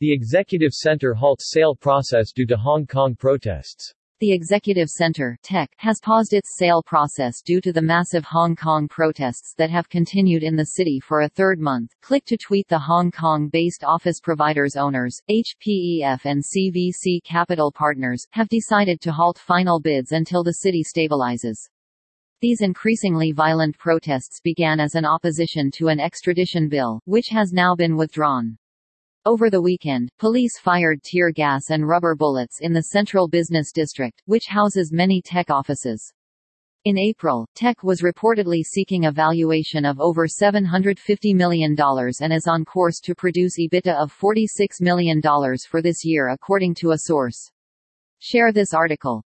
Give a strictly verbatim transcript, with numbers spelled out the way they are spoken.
The Executive Center halts sale process due to Hong Kong protests. The Executive Center (T E C) has paused its sale process due to the massive Hong Kong protests that have continued in the city for a third month. Click to tweet. The Hong Kong-based office providers owners, H P E F and C V C Capital Partners, have decided to halt final bids until the city stabilizes. These increasingly violent protests began as an opposition to an extradition bill, which has now been withdrawn. Over the weekend, police fired tear gas and rubber bullets in the Central Business District, which houses many T E C offices. In April, T E C was reportedly seeking a valuation of over seven hundred fifty million dollars and is on course to produce EBITDA of forty-six million dollars for this year according to a source. Share this article.